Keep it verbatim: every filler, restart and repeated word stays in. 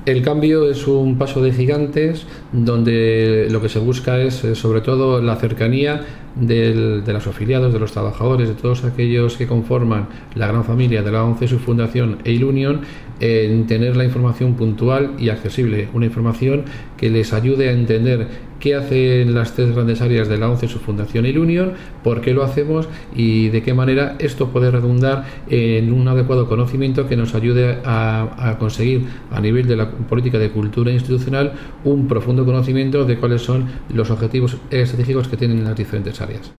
El cambio es un paso de gigantes donde lo que se busca es eh, sobre todo la cercanía del, de los afiliados, de los trabajadores, de todos aquellos que conforman la gran familia de la ONCE, su fundación e Ilunion, en tener la información puntual y accesible, una información que les ayude a entender qué hacen las tres grandes áreas de la ONCE, su fundación e Ilunion, por qué lo hacemos y de qué manera esto puede redundar en un adecuado conocimiento que nos ayude a, a conseguir a nivel de la política de cultura institucional un profundo conocimiento de cuáles son los objetivos estratégicos que tienen las diferentes áreas.